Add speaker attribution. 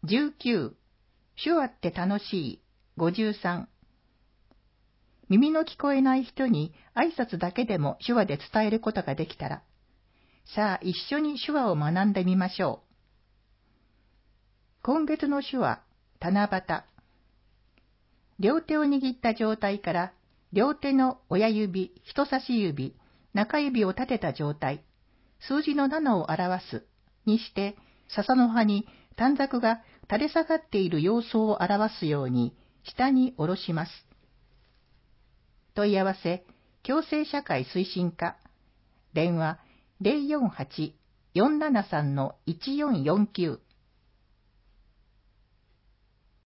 Speaker 1: 19、手話って楽しい。53、耳の聞こえない人に挨拶だけでも手話で伝えることができたら、さあ一緒に手話を学んでみましょう。今月の手話、七夕。両手を握った状態から、両手の親指、人差し指、中指を立てた状態、数字の7を表すにして、笹の葉に短冊が垂れ下がっている様子を表すように下に下ろします。問い合わせ、共生社会推進課。電話 048-473-1449